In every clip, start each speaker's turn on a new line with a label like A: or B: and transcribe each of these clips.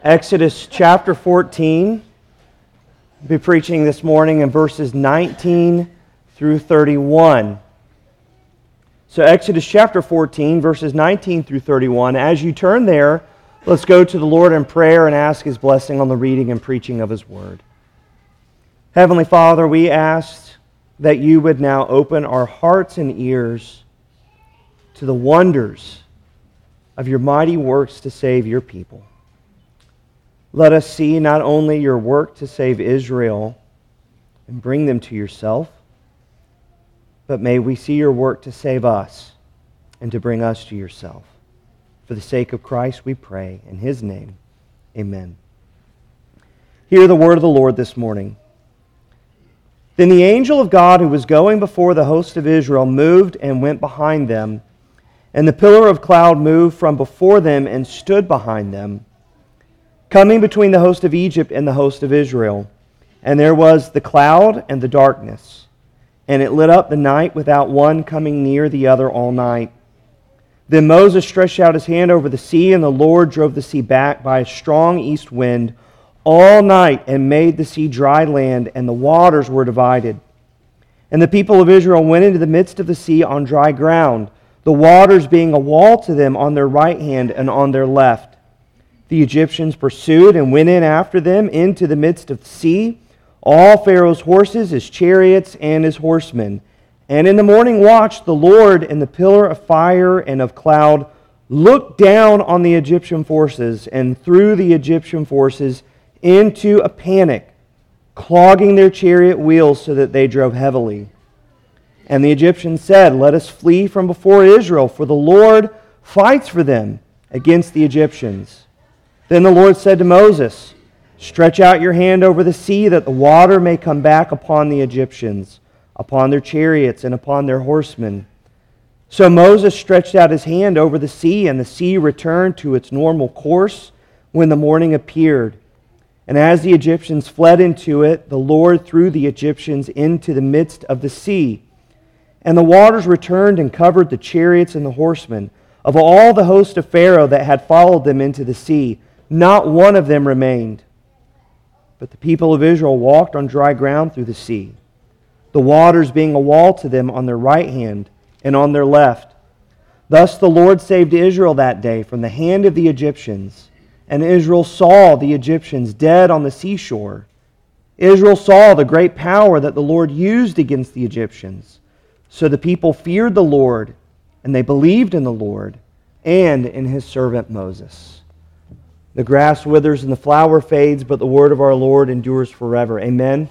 A: Exodus chapter 14. I'll be preaching this morning in verses 19 through 31. So Exodus chapter 14, verses 19 through 31. As you turn there, let's go to the Lord in prayer and ask His blessing on the reading and preaching of His Word. Heavenly Father, we ask that You would now open our hearts and ears to the wonders of Your mighty works to save Your people. Let us see not only Your work to save Israel and bring them to Yourself, but may we see Your work to save us and to bring us to Yourself. For the sake of Christ we pray. In His name, amen. Hear the word of the Lord this morning. Then the angel of God who was going before the host of Israel moved and went behind them, and the pillar of cloud moved from before them and stood behind them, coming between the host of Egypt and the host of Israel. And there was the cloud and the darkness, and it lit up the night without one coming near the other all night. Then Moses stretched out his hand over the sea, and the Lord drove the sea back by a strong east wind all night and made the sea dry land, and the waters were divided. And the people of Israel went into the midst of the sea on dry ground, the waters being a wall to them on their right hand and on their left. The Egyptians pursued and went in after them into the midst of the sea, all Pharaoh's horses, his chariots, and his horsemen. And in the morning watch, the Lord in the pillar of fire and of cloud looked down on the Egyptian forces and threw the Egyptian forces into a panic, clogging their chariot wheels so that they drove heavily. And the Egyptians said, "Let us flee from before Israel, for the Lord fights for them against the Egyptians." Then the Lord said to Moses, "Stretch out your hand over the sea, that the water may come back upon the Egyptians, upon their chariots, and upon their horsemen." So Moses stretched out his hand over the sea, and the sea returned to its normal course when the morning appeared. And as the Egyptians fled into it, the Lord threw the Egyptians into the midst of the sea. And the waters returned and covered the chariots and the horsemen. Of all the host of Pharaoh that had followed them into the sea, not one of them remained. But the people of Israel walked on dry ground through the sea, the waters being a wall to them on their right hand and on their left. Thus the Lord saved Israel that day from the hand of the Egyptians, and Israel saw the Egyptians dead on the seashore. Israel saw the great power that the Lord used against the Egyptians. So the people feared the Lord, and they believed in the Lord and in His servant Moses. The grass withers and the flower fades, but the word of our Lord endures forever. Amen.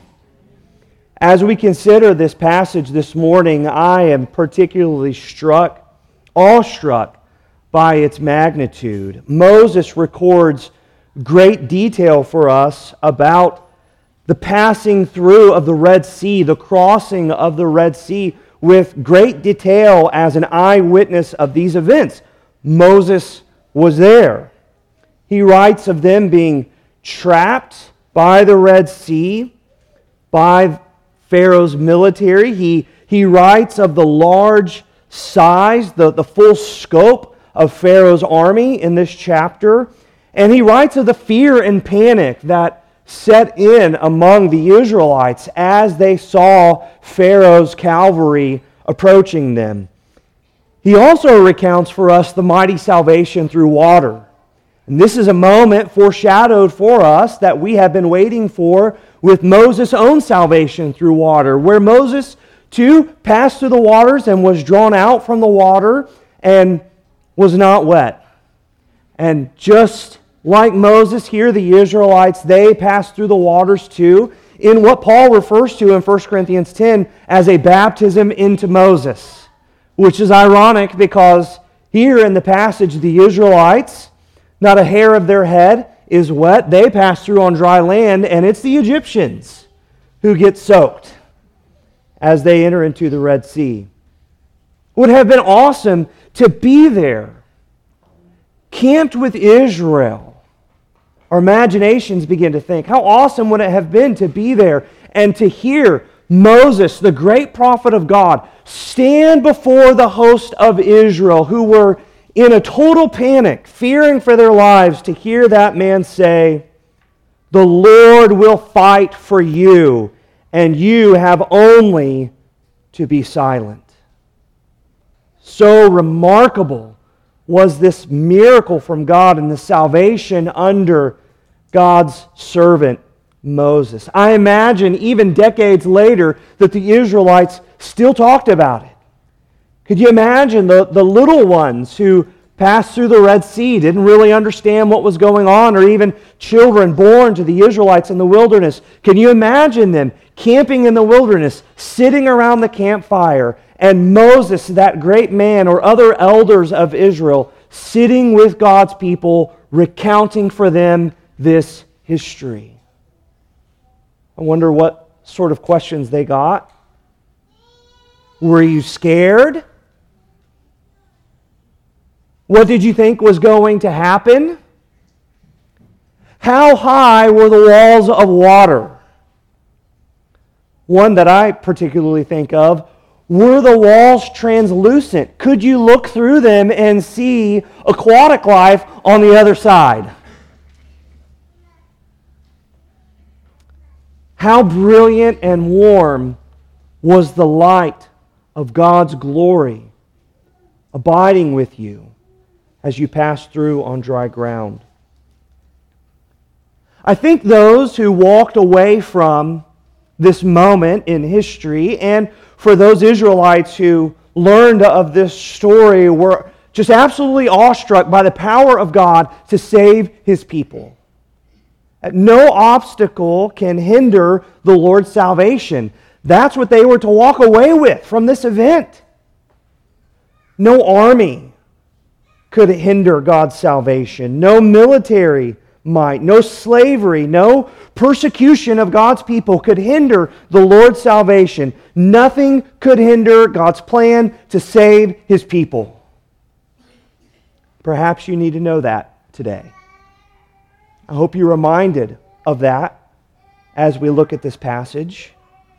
A: As we consider this passage this morning, I am particularly awestruck by its magnitude. Moses records great detail for us about the passing through of the Red Sea, the crossing of the Red Sea, with great detail as an eyewitness of these events. Moses was there. He writes of them being trapped by the Red Sea, by Pharaoh's military. He writes of the large size, the full scope of Pharaoh's army in this chapter. And he writes of the fear and panic that set in among the Israelites as they saw Pharaoh's cavalry approaching them. He also recounts for us the mighty salvation through water. And this is a moment foreshadowed for us that we have been waiting for with Moses' own salvation through water, where Moses too passed through the waters and was drawn out from the water and was not wet. And just like Moses here, the Israelites, they passed through the waters too, in what Paul refers to in 1 Corinthians 10 as a baptism into Moses, which is ironic because here in the passage, the Israelites, not a hair of their head is wet. They pass through on dry land, and it's the Egyptians who get soaked as they enter into the Red Sea. It would have been awesome to be there, camped with Israel. Our imaginations begin to think, how awesome would it have been to be there and to hear Moses, the great prophet of God, stand before the host of Israel who were in a total panic, fearing for their lives, to hear that man say, "The Lord will fight for you, and you have only to be silent." So remarkable was this miracle from God and the salvation under God's servant Moses. I imagine even decades later that the Israelites still talked about it. Could you imagine the little ones who passed through the Red Sea, didn't really understand what was going on, or even children born to the Israelites in the wilderness? Can you imagine them camping in the wilderness, sitting around the campfire, and Moses, that great man, or other elders of Israel, sitting with God's people, recounting for them this history? I wonder what sort of questions they got. Were you scared? What did you think was going to happen? How high were the walls of water? One that I particularly think of, were the walls translucent? Could you look through them and see aquatic life on the other side? How brilliant and warm was the light of God's glory abiding with you as you pass through on dry ground? I think those who walked away from this moment in history, and for those Israelites who learned of this story, were just absolutely awestruck by the power of God to save His people. No obstacle can hinder the Lord's salvation. That's what they were to walk away with from this event. No army could hinder God's salvation. No military might, no slavery, no persecution of God's people could hinder the Lord's salvation. Nothing could hinder God's plan to save His people. Perhaps you need to know that today. I hope you're reminded of that as we look at this passage.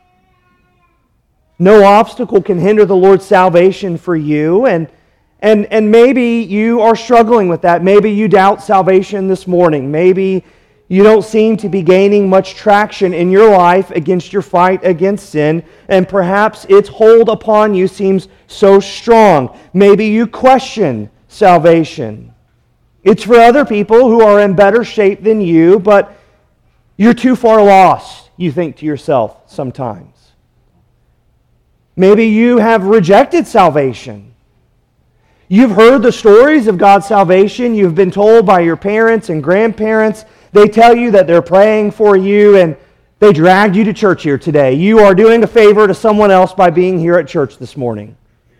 A: No obstacle can hinder the Lord's salvation for you, and maybe you are struggling with that. Maybe you doubt salvation this morning. Maybe you don't seem to be gaining much traction in your life against your fight against sin, and perhaps its hold upon you seems so strong. Maybe you question salvation. It's for other people who are in better shape than you, but you're too far lost, you think to yourself sometimes. Maybe you have rejected salvation. You've heard the stories of God's salvation. You've been told by your parents and grandparents. They tell you that they're praying for you, and they dragged you to church here today. You are doing a favor to someone else by being here at church this morning.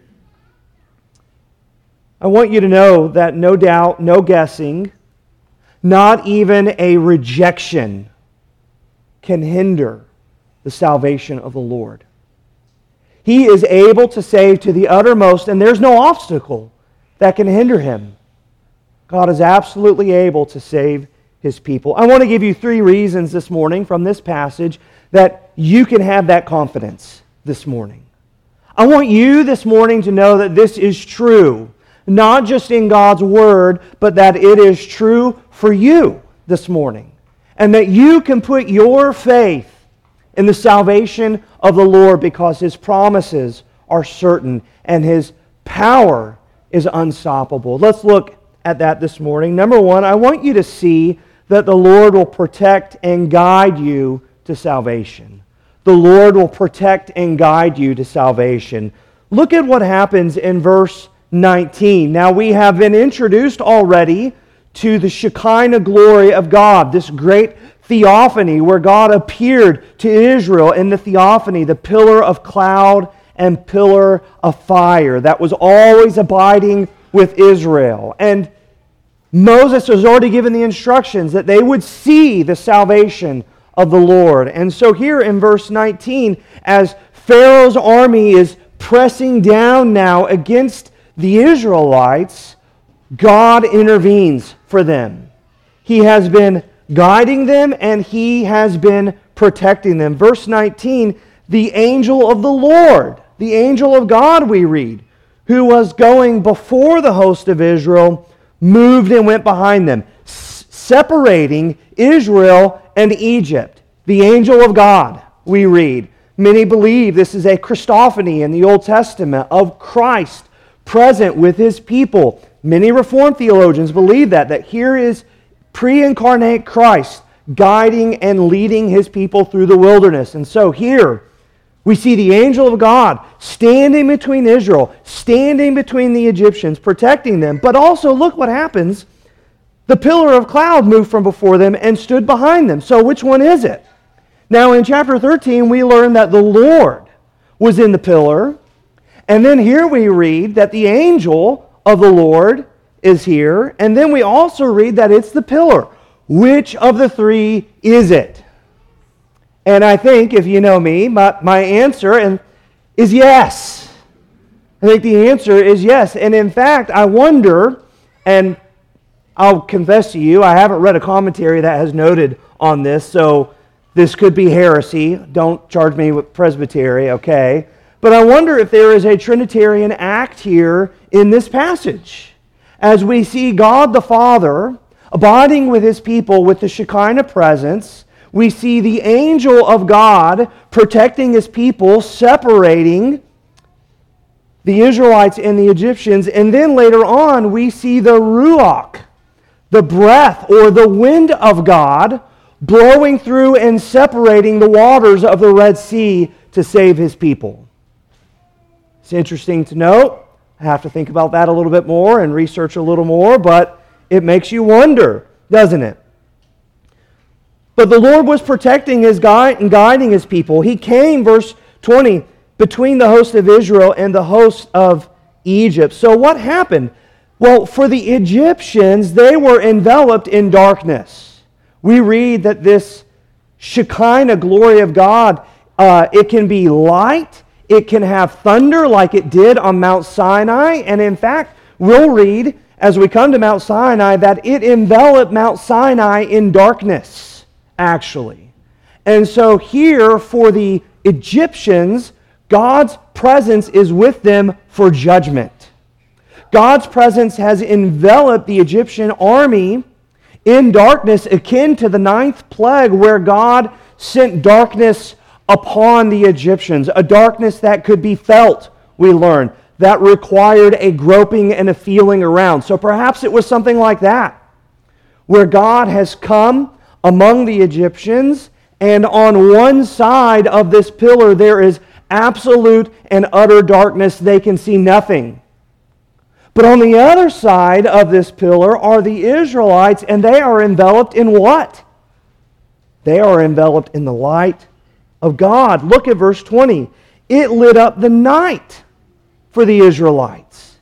A: I want you to know that no doubt, no guessing, not even a rejection can hinder the salvation of the Lord. He is able to save to the uttermost, and there's no obstacle that can hinder Him. God is absolutely able to save His people. I want to give you 3 reasons this morning from this passage that you can have that confidence this morning. I want you this morning to know that this is true, not just in God's Word, but that it is true for you this morning. And that you can put your faith in the salvation of the Lord because His promises are certain and His power is unstoppable. Let's look at that this morning. Number 1, I want you to see that the Lord will protect and guide you to salvation. The Lord will protect and guide you to salvation. Look at what happens in verse 19. Now we have been introduced already to the Shekinah glory of God, this great theophany where God appeared to Israel in the theophany, the pillar of cloud and pillar of fire that was always abiding with Israel. And Moses was already given the instructions that they would see the salvation of the Lord. And so here in verse 19, as Pharaoh's army is pressing down now against the Israelites, God intervenes for them. He has been guiding them and He has been protecting them. Verse 19, the angel of the Lord, the angel of God we read, who was going before the host of Israel, moved and went behind them, separating Israel and Egypt. The angel of God, we read. Many believe this is a Christophany in the Old Testament of Christ present with His people. Many Reformed theologians believe that here is pre-incarnate Christ guiding and leading His people through the wilderness. And so here we see the angel of God standing between Israel, standing between the Egyptians, protecting them. But also look what happens. The pillar of cloud moved from before them and stood behind them. So which one is it? Now in chapter 13 we learn that the Lord was in the pillar. And then here we read that the angel of the Lord is here. And then we also read that it's the pillar. Which of the three is it? And I think, if you know me, my answer is yes. I think the answer is yes. And in fact, I wonder, and I'll confess to you, I haven't read a commentary that has noted on this, so this could be heresy. Don't charge me with presbytery, okay? But I wonder if there is a Trinitarian act here in this passage. As we see God the Father abiding with His people with the Shekinah presence, we see the angel of God protecting His people, separating the Israelites and the Egyptians. And then later on, we see the Ruach, the breath or the wind of God, blowing through and separating the waters of the Red Sea to save His people. It's interesting to note. I have to think about that a little bit more and research a little more, but it makes you wonder, doesn't it? But the Lord was protecting His and guiding His people. He came, verse 20, between the host of Israel and the host of Egypt. So what happened? Well, for the Egyptians, they were enveloped in darkness. We read that this Shekinah glory of God, it can be light, it can have thunder like it did on Mount Sinai, and in fact, we'll read as we come to Mount Sinai that it enveloped Mount Sinai in darkness. Actually. And so here for the Egyptians, God's presence is with them for judgment. God's presence has enveloped the Egyptian army in darkness akin to the 9th plague where God sent darkness upon the Egyptians, a darkness that could be felt, we learn, that required a groping and a feeling around. So perhaps it was something like that, where God has come among the Egyptians, and on one side of this pillar there is absolute and utter darkness. They can see nothing. But on the other side of this pillar are the Israelites, and they are enveloped in what? They are enveloped in the light of God. Look at verse 20. It lit up the night for the Israelites.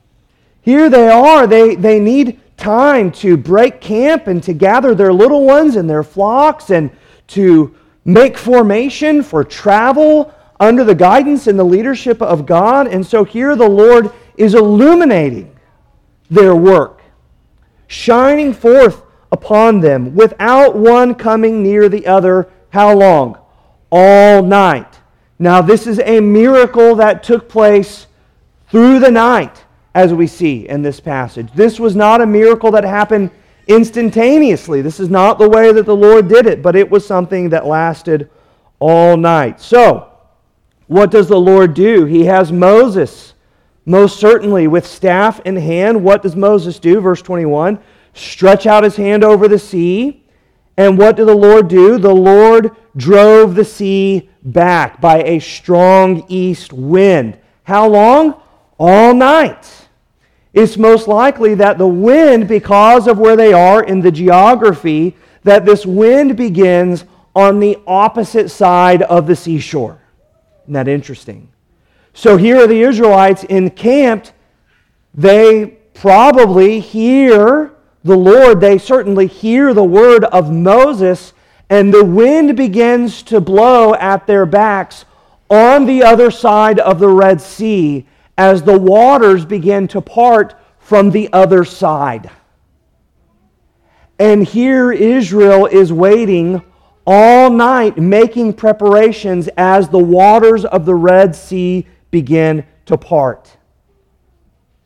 A: Here they are. They need time to break camp and to gather their little ones and their flocks and to make formation for travel under the guidance and the leadership of God. And so here the Lord is illuminating their work, shining forth upon them without one coming near the other. How long? All night. Now this is a miracle that took place through the night, as we see in this passage. This was not a miracle that happened instantaneously. This is not the way that the Lord did it, but it was something that lasted all night. So, what does the Lord do? He has Moses, most certainly, with staff in hand. What does Moses do? Verse 21, stretch out his hand over the sea. And what did the Lord do? The Lord drove the sea back by a strong east wind. How long? All night. It's most likely that the wind, because of where they are in the geography, that this wind begins on the opposite side of the seashore. Isn't that interesting? So here are the Israelites encamped. They probably hear the Lord. They certainly hear the word of Moses, and the wind begins to blow at their backs on the other side of the Red Sea as the waters begin to part from the other side. And here Israel is waiting all night, making preparations as the waters of the Red Sea begin to part.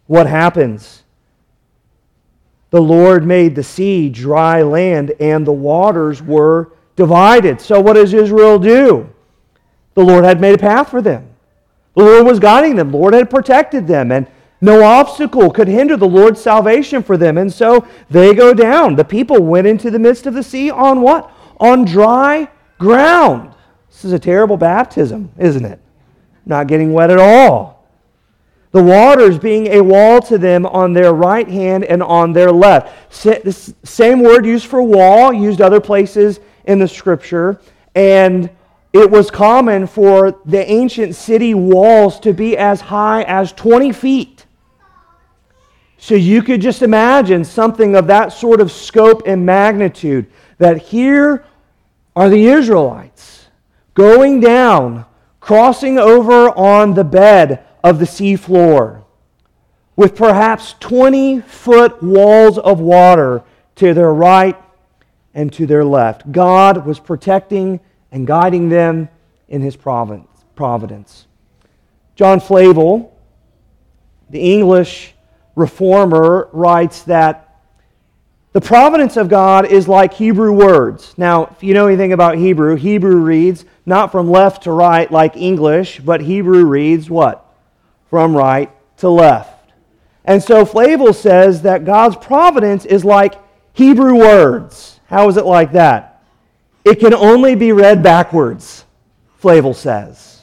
A: what happens? The Lord made the sea dry land, and the waters were divided. So what does Israel do? The Lord had made a path for them. The Lord was guiding them. The Lord had protected them, and no obstacle could hinder the Lord's salvation for them. And so they go down. The people went into the midst of the sea on what? On dry ground. This is a terrible baptism, isn't it? Not getting wet at all. The waters being a wall to them on their right hand and on their left. The same word used for wall, used other places in the Scripture. And it was common for the ancient city walls to be as high as 20 feet. So you could just imagine something of that sort of scope and magnitude, that here are the Israelites going down, crossing over on the bed of the sea floor, with perhaps 20-foot walls of water to their right and to their left. God was protecting and guiding them in His providence. John Flavel, the English reformer, writes that the providence of God is like Hebrew words. Now, if you know anything about Hebrew, Hebrew reads not from left to right like English, but Hebrew reads what? From right to left. And so Flavel says that God's providence is like Hebrew words. How is it like that? It can only be read backwards, Flavel says.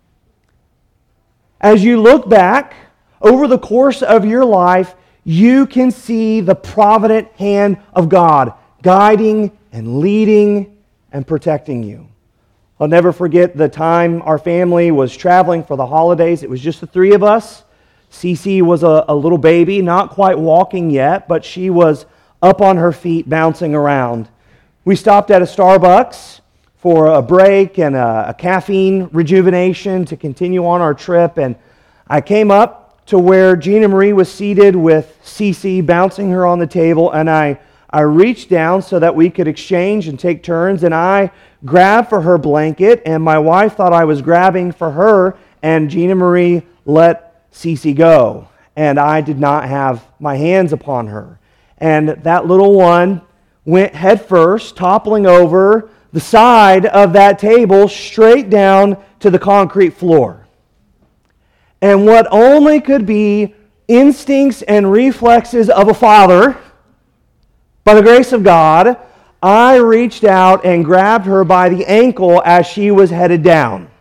A: As you look back over the course of your life, you can see the provident hand of God guiding and leading and protecting you. I'll never forget the time our family was traveling for the holidays. It was just the three of us. Cece was a little baby, not quite walking yet, but she was up on her feet, bouncing around. We stopped at a Starbucks for a break and a caffeine rejuvenation to continue on our trip. And I came up to where Gina Marie was seated with Cece, bouncing her on the table, and I reached down so that we could exchange and take turns, and I grabbed for her blanket, and my wife thought I was grabbing for her, and Gina Marie let Cece go, and I did not have my hands upon her. And that little one went headfirst, toppling over the side of that table straight down to the concrete floor. And what only could be instincts and reflexes of a father, by the grace of God, I reached out and grabbed her by the ankle as she was headed down.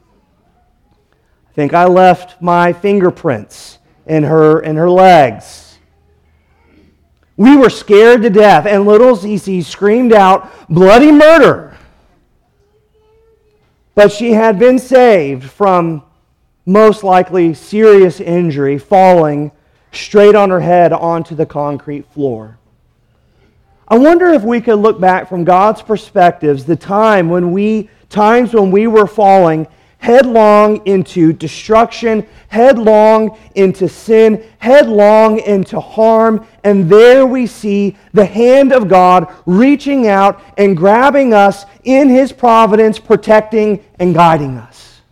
A: I think I left my fingerprints in her legs. We were scared to death, and little Cece screamed out, "Bloody murder!" But she had been saved from most likely serious injury, falling straight on her head onto the concrete floor. I wonder if we could look back from God's perspectives, the times when we were falling headlong into destruction, headlong into sin, headlong into harm, and there we see the hand of God reaching out and grabbing us in His providence, protecting and guiding us.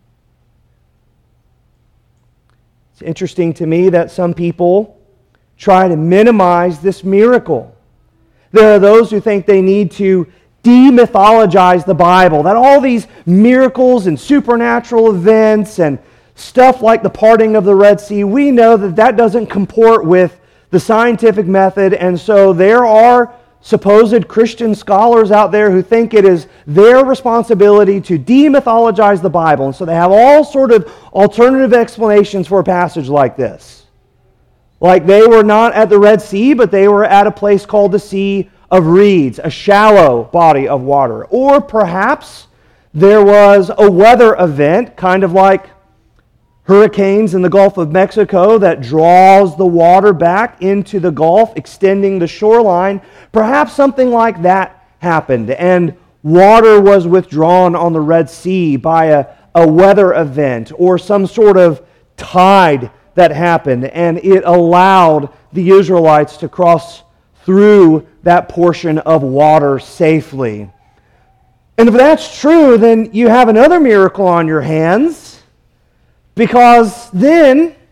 A: It's interesting to me that some people try to minimize this miracle. There are those who think they need to demythologize the Bible, that all these miracles and supernatural events and stuff like the parting of the Red Sea, we know that that doesn't comport with the scientific method, and so there are supposed Christian scholars out there who think it is their responsibility to demythologize the Bible, and so they have all sort of alternative explanations for a passage like this. Like they were not at the Red Sea, but they were at a place called the Sea of Reeds, a shallow body of water. Or perhaps there was a weather event, kind of like hurricanes in the Gulf of Mexico, that draws the water back into the Gulf, extending the shoreline. Perhaps something like that happened, and water was withdrawn on the Red Sea by a weather event or some sort of tide that happened, and it allowed the Israelites to cross through that portion of water safely. And if that's true, then you have another miracle on your hands, because then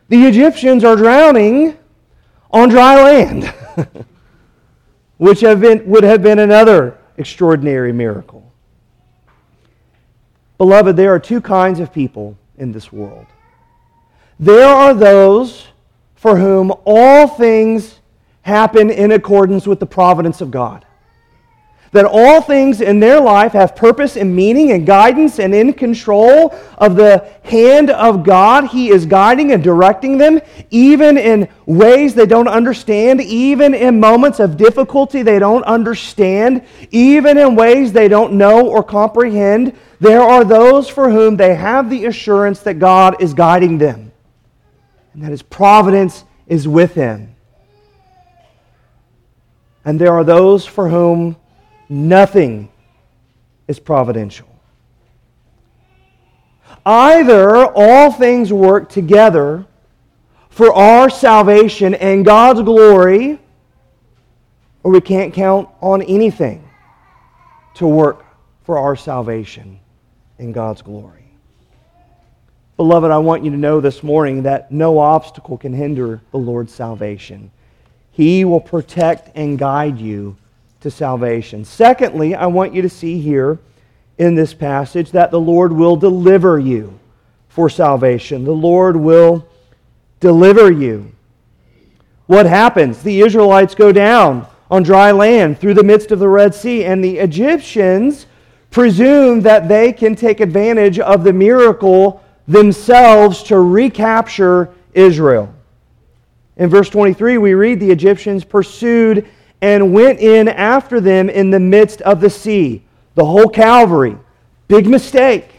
A: the Egyptians are drowning on dry land, which would have been another extraordinary miracle. Beloved, there are two kinds of people in this world. There are those for whom all things happen in accordance with the providence of God. That all things in their life have purpose and meaning and guidance and in control of the hand of God. He is guiding and directing them, even in ways they don't understand, even in moments of difficulty they don't understand, even in ways they don't know or comprehend. There are those for whom they have the assurance that God is guiding them and that His providence is with Him. And there are those for whom nothing is providential. Either all things work together for our salvation and God's glory, or we can't count on anything to work for our salvation and God's glory. Beloved, I want you to know this morning that no obstacle can hinder the Lord's salvation. He will protect and guide you to salvation. Secondly, I want you to see here in this passage that the Lord will deliver you for salvation. The Lord will deliver you. What happens? The Israelites go down on dry land through the midst of the Red Sea, and the Egyptians presume that they can take advantage of the miracle themselves to recapture Israel. In verse 23, we read, the Egyptians pursued and went in after them in the midst of the sea. The whole Calvary. Big mistake.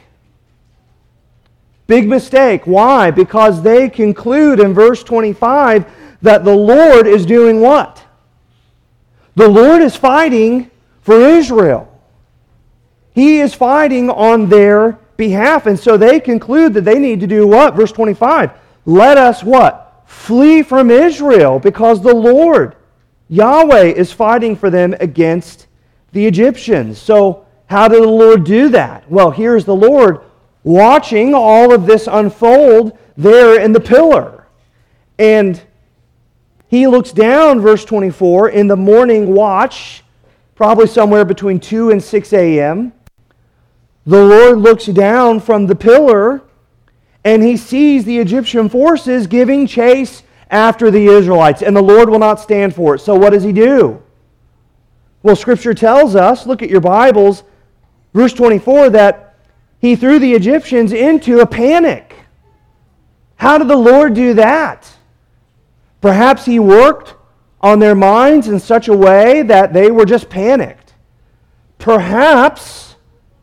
A: Big mistake. Why? Because they conclude in verse 25 that the Lord is doing what? The Lord is fighting for Israel. He is fighting on their behalf. And so they conclude that they need to do what? Verse 25. Let us what? Flee from Israel, because the Lord, Yahweh, is fighting for them against the Egyptians. So how did the Lord do that? Well, here's the Lord watching all of this unfold there in the pillar. And He looks down, verse 24, in the morning watch, probably somewhere between 2 and 6 a.m. The Lord looks down from the pillar and He sees the Egyptian forces giving chase after the Israelites, and the Lord will not stand for it. So what does He do? Well, Scripture tells us, look at your Bibles, verse 24, that He threw the Egyptians into a panic. How did the Lord do that? Perhaps He worked on their minds in such a way that they were just panicked. Perhaps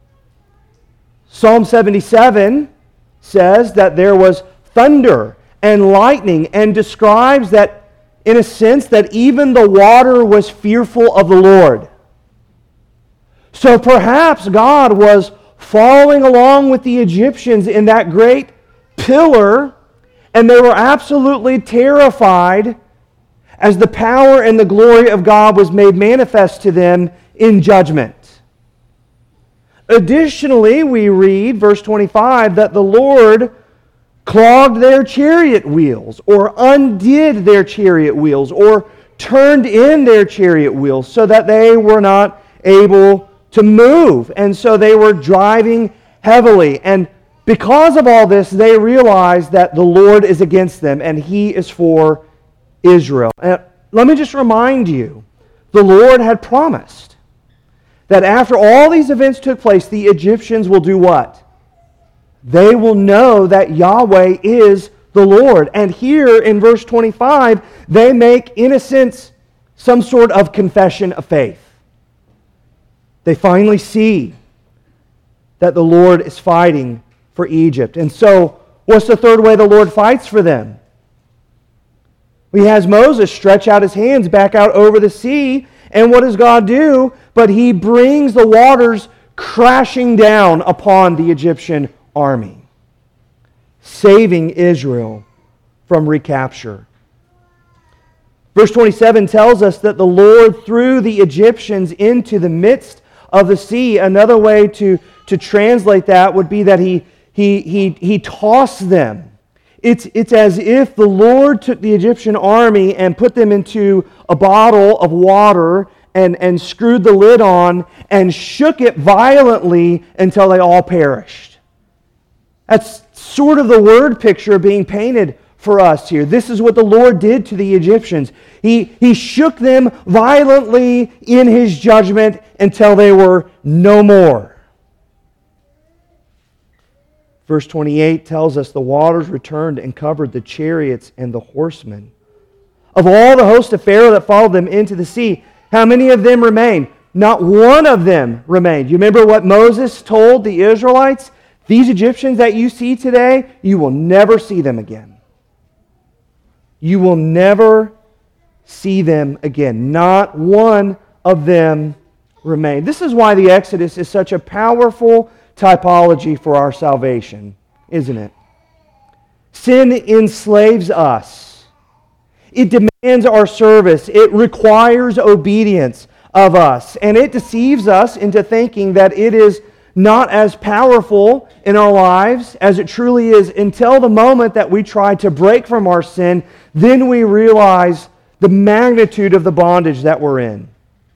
A: Psalm 77 says that there was thunder and lightning, and describes that, in a sense, that even the water was fearful of the Lord. So perhaps God was following along with the Egyptians in that great pillar, and they were absolutely terrified as the power and the glory of God was made manifest to them in judgment. Additionally, we read, verse 25, that the Lord clogged their chariot wheels, or undid their chariot wheels, or turned in their chariot wheels so that they were not able to move. And so they were driving heavily. And because of all this, they realized that the Lord is against them and He is for Israel. And let me just remind you, the Lord had promised that after all these events took place, the Egyptians will do what? They will know that Yahweh is the Lord. And here in verse 25, they make, in a sense, some sort of confession of faith. They finally see that the Lord is fighting for Egypt. And so, what's the third way the Lord fights for them? He has Moses stretch out his hands back out over the sea. And what does God do? But He brings the waters crashing down upon the Egyptian army, saving Israel from recapture. Verse 27 tells us that the Lord threw the Egyptians into the midst of the sea. Another way to translate that would be that He tossed them It's as if the Lord took the Egyptian army and put them into a bottle of water and screwed the lid on and shook it violently until they all perished. That's sort of the word picture being painted for us here. This is what the Lord did to the Egyptians. He shook them violently in His judgment until they were no more. Verse 28 tells us the waters returned and covered the chariots and the horsemen. Of all the host of Pharaoh that followed them into the sea, how many of them remained? Not one of them remained. You remember what Moses told the Israelites? These Egyptians that you see today, you will never see them again. You will never see them again. Not one of them remained. This is why the Exodus is such a powerful typology for our salvation, isn't it? Sin enslaves us. It demands our service. It requires obedience of us. And it deceives us into thinking that it is not as powerful in our lives as it truly is until the moment that we try to break from our sin. Then we realize the magnitude of the bondage that we're in.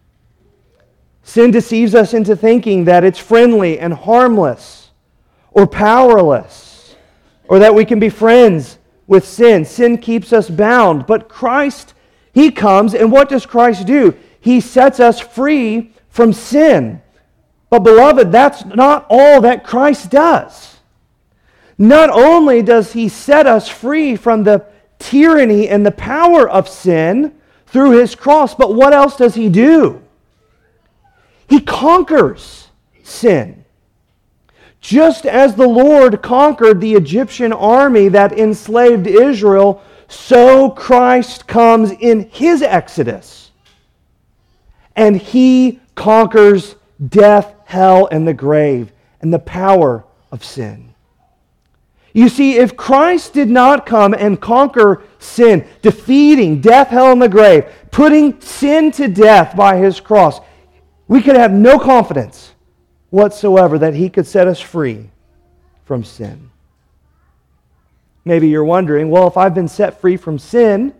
A: Sin deceives us into thinking that it's friendly and harmless or powerless, or that we can be friends with sin. Sin keeps us bound. But Christ, He comes, and what does Christ do? He sets us free from sin. But beloved, that's not all that Christ does. Not only does He set us free from the tyranny and the power of sin through His cross, but what else does He do? He conquers sin. Just as the Lord conquered the Egyptian army that enslaved Israel, so Christ comes in His Exodus. And He conquers death, hell, and the grave, and the power of sin. You see, if Christ did not come and conquer sin, defeating death, hell, and the grave, putting sin to death by His cross, we could have no confidence whatsoever that He could set us free from sin. Maybe you're wondering, well, if I've been set free from sin,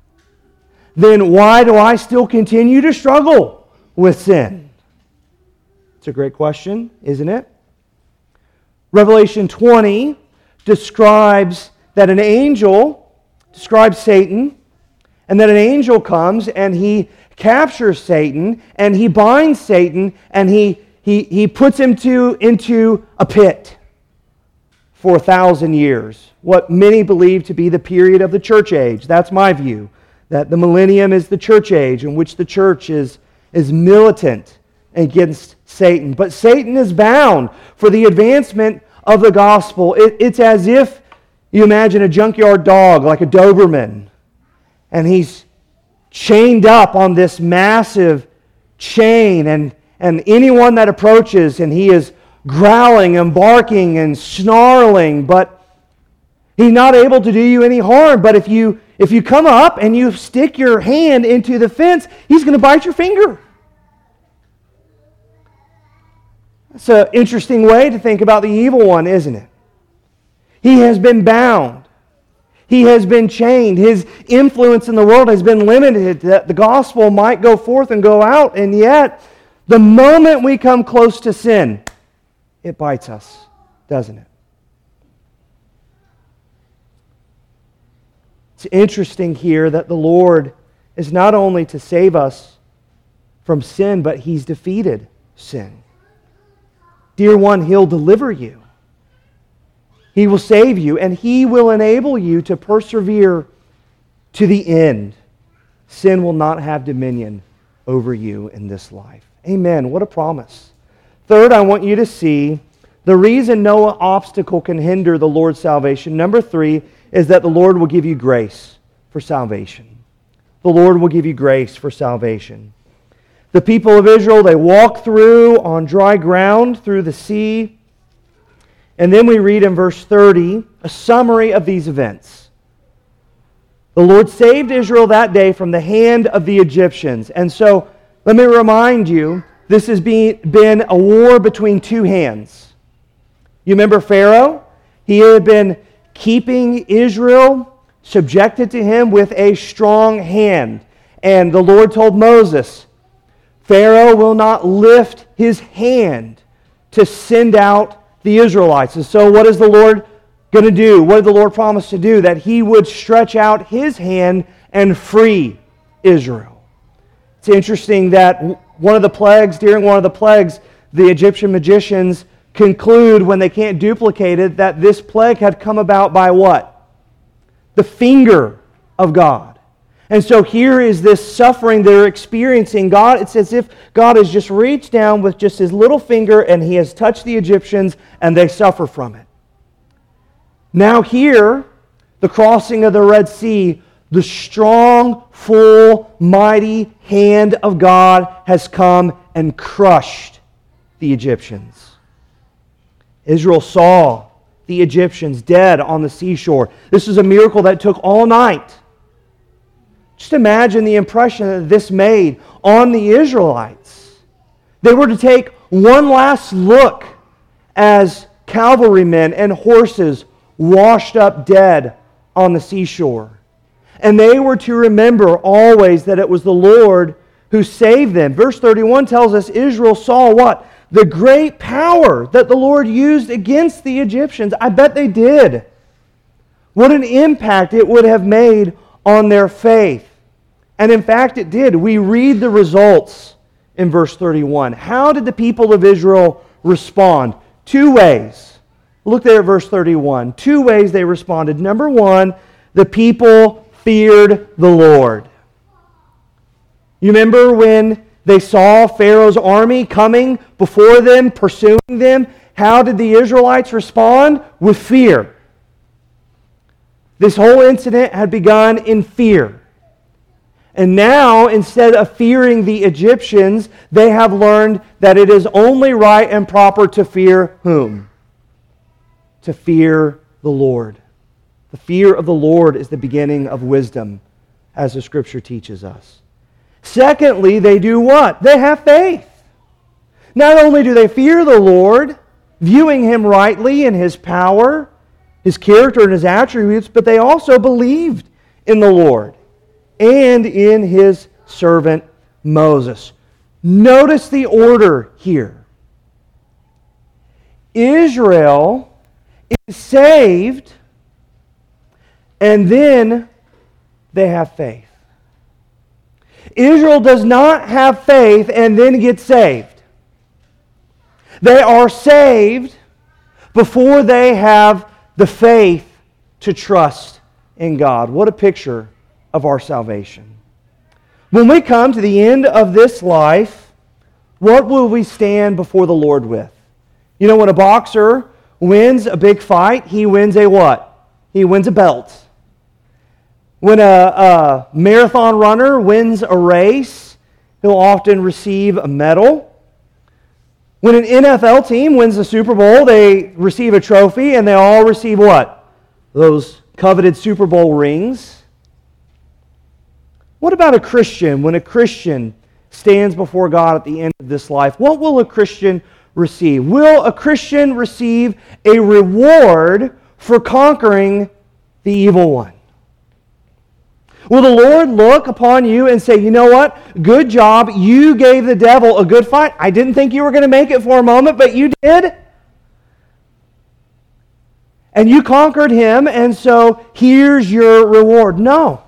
A: then why do I still continue to struggle with sin? It's a great question, isn't it? Revelation 20 describes that an angel, describes Satan, and that an angel comes and he captures Satan and he binds Satan and he puts him into a pit for 1,000 years. What many believe to be the period of the church age. That's my view. That the millennium is the church age in which the church is militant against Satan. But Satan is bound for the advancement of the gospel. It's as if you imagine a junkyard dog like a Doberman, and he's chained up on this massive chain, and anyone that approaches, and he is growling and barking and snarling, but he's not able to do you any harm. But if you come up and you stick your hand into the fence, he's going to bite your finger. That's an interesting way to think about the evil one, isn't it? He has been bound. He has been chained. His influence in the world has been limited, that the gospel might go forth and go out, and yet the moment we come close to sin, it bites us, doesn't it? It's interesting here that the Lord is not only to save us from sin, but He's defeated sin. Dear one, He'll deliver you. He will save you, and He will enable you to persevere to the end. Sin will not have dominion over you in this life. Amen. What a promise. Third, I want you to see the reason no obstacle can hinder the Lord's salvation. Number 3 is that the Lord will give you grace for salvation. The Lord will give you grace for salvation. The people of Israel, they walk through on dry ground through the sea. And then we read in verse 30 a summary of these events. The Lord saved Israel that day from the hand of the Egyptians. And so, let me remind you, this has been a war between two hands. You remember Pharaoh? He had been keeping Israel subjected to him with a strong hand. And the Lord told Moses, Pharaoh will not lift his hand to send out the Israelites. And so what is the Lord going to do? What did the Lord promise to do? That he would stretch out his hand and free Israel. It's interesting that during one of the plagues, the Egyptian magicians conclude, when they can't duplicate it, that this plague had come about by what? The finger of God. And so here is this suffering they're experiencing. It's as if God has just reached down with just his little finger and he has touched the Egyptians and they suffer from it. Now here, the crossing of the Red Sea, the strong, full, mighty hand of God has come and crushed the Egyptians. Israel saw the Egyptians dead on the seashore. This is a miracle that took all night. Just imagine the impression that this made on the Israelites. They were to take one last look as cavalrymen and horses washed up dead on the seashore. And they were to remember always that it was the Lord who saved them. Verse 31 tells us Israel saw what? The great power that the Lord used against the Egyptians. I bet they did. What an impact it would have made on their faith. And in fact, it did. We read the results in verse 31. How did the people of Israel respond? Two ways. Look there at verse 31. Two ways they responded. Number one, the people feared the Lord. You remember when they saw Pharaoh's army coming before them, pursuing them? How did the Israelites respond? With fear. This whole incident had begun in fear. And now, instead of fearing the Egyptians, they have learned that it is only right and proper to fear whom? To fear the Lord. The fear of the Lord is the beginning of wisdom, as the Scripture teaches us. Secondly, they do what? They have faith. Not only do they fear the Lord, viewing Him rightly in His power, His character and His attributes, but they also believed in the Lord and in His servant Moses. Notice the order here. Israel is saved, and then they have faith. Israel does not have faith and then get saved. They are saved before they have the faith to trust in God. What a picture of our salvation. When we come to the end of this life, what will we stand before the Lord with? You know, when a boxer wins a big fight, he wins a what? He wins a belt. When a marathon runner wins a race, he'll often receive a medal. When an NFL team wins the Super Bowl, they receive a trophy, and they all receive what? Those coveted Super Bowl rings. What about a Christian? When a Christian stands before God at the end of this life, what will a Christian receive? Will a Christian receive a reward for conquering the evil one? Will the Lord look upon you and say, you know what? Good job. You gave the devil a good fight. I didn't think you were going to make it for a moment, but you did. And you conquered him, and so here's your reward. No.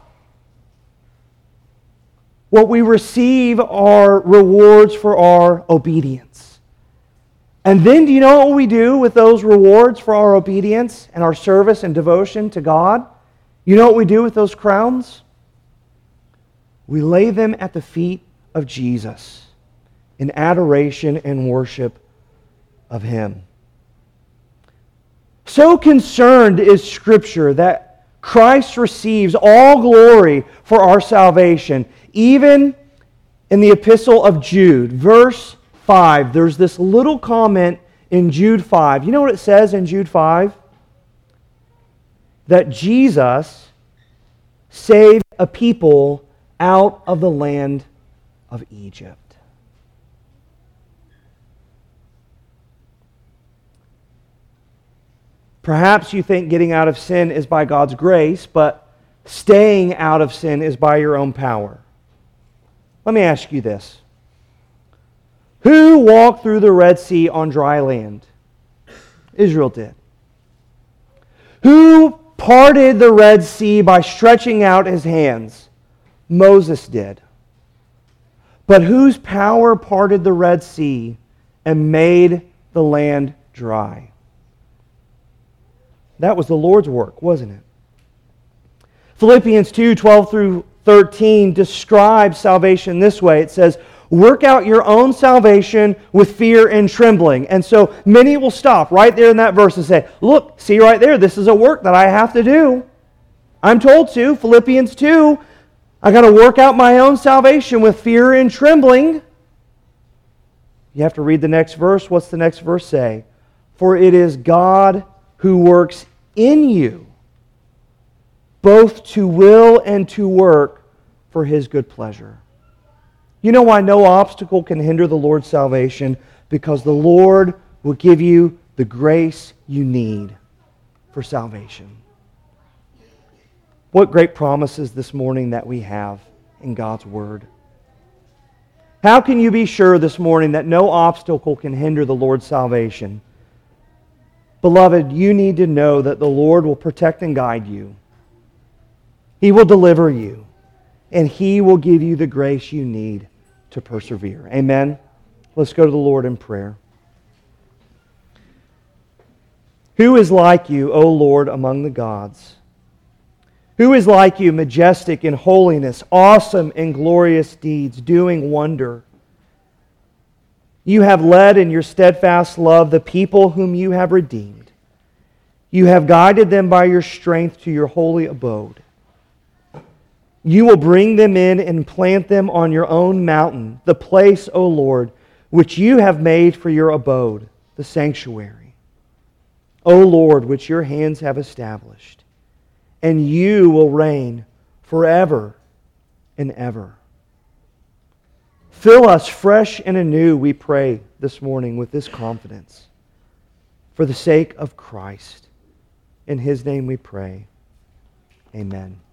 A: What we receive are rewards for our obedience. And then do you know what we do with those rewards for our obedience and our service and devotion to God? You know what we do with those crowns? We lay them at the feet of Jesus in adoration and worship of Him. So concerned is Scripture that Christ receives all glory for our salvation. Even in the epistle of Jude, verse 5, there's this little comment in Jude 5. You know what it says in Jude 5? That Jesus saved a people out of the land of Egypt. Perhaps you think getting out of sin is by God's grace, but staying out of sin is by your own power. Let me ask you this. Who walked through the Red Sea on dry land? Israel did. Who parted the Red Sea by stretching out his hands? Moses did. But whose power parted the Red Sea and made the land dry? That was the Lord's work, wasn't it? Philippians 2:12 through 13 describes salvation this way. It says, work out your own salvation with fear and trembling. And so many will stop right there in that verse and say, look, see right there, this is a work that I have to do. I'm told to, Philippians 2, I got to work out my own salvation with fear and trembling. You have to read the next verse. What's the next verse say? For it is God who works in you, both to will and to work for His good pleasure. You know why no obstacle can hinder the Lord's salvation? Because the Lord will give you the grace you need for salvation. What great promises this morning that we have in God's Word. How can you be sure this morning that no obstacle can hinder the Lord's salvation? Beloved, you need to know that the Lord will protect and guide you. He will deliver you, and He will give you the grace you need to persevere. Amen? Let's go to the Lord in prayer. Who is like you, O Lord, among the gods? Who is like you, majestic in holiness, awesome in glorious deeds, doing wonder? You have led in your steadfast love the people whom you have redeemed. You have guided them by your strength to your holy abode. You will bring them in and plant them on your own mountain, the place, O Lord, which you have made for your abode, the sanctuary. O Lord, which your hands have established. And you will reign forever and ever. Fill us fresh and anew, we pray this morning, with this confidence. For the sake of Christ. In His name we pray. Amen.